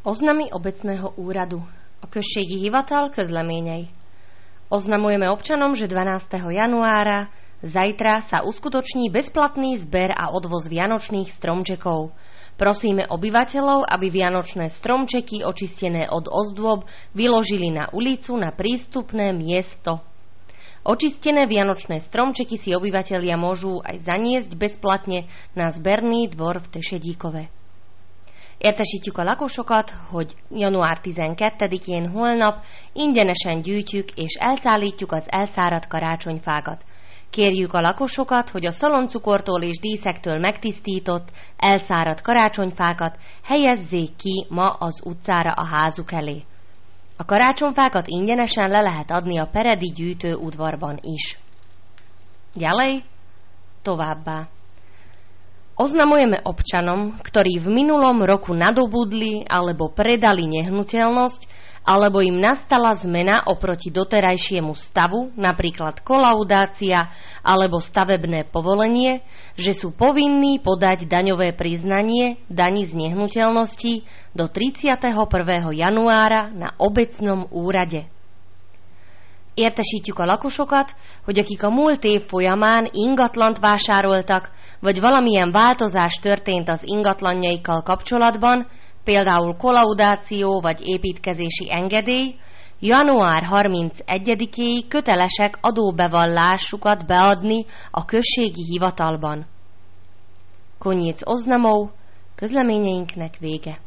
Oznamy obecného úradu. A községi hivatal közleményei. Oznamujeme občanom, že 12. januára zajtra sa uskutoční bezplatný zber a odvoz vianočných stromčekov. Prosíme obyvateľov, aby vianočné stromčeky očistené od ozdôb vyložili na ulicu na prístupné miesto. Očistené vianočné stromčeky si obyvatelia môžu aj zaniesť bezplatne na zberný dvor v Tesedíkove. Értesítjük a lakosokat, hogy január 12-én holnap ingyenesen gyűjtjük és elszállítjuk az elszáradt karácsonyfákat. Kérjük a lakosokat, hogy a szaloncukortól és díszektől megtisztított, elszáradt karácsonyfákat helyezzék ki ma az utcára a házuk elé. A karácsonyfákat ingyenesen le lehet adni a Peredi gyűjtőudvarban is. Ďalej, továbbá. Oznamujeme občanom, ktorí v minulom roku nadobudli alebo predali nehnuteľnosť, alebo im nastala zmena oproti doterajšiemu stavu, napríklad kolaudácia alebo stavebné povolenie, že sú povinní podať daňové priznanie daní z nehnuteľností do 31. januára na obecnom úrade. Értesítjük a lakosokat, hogy akik a múlt év folyamán ingatlant vásároltak, vagy valamilyen változás történt az ingatlanjaikkal kapcsolatban, például kolaudáció vagy építkezési engedély, január 31-éig kötelesek adóbevallásukat beadni a községi hivatalban. Koniec oznamov, közleményeinknek vége.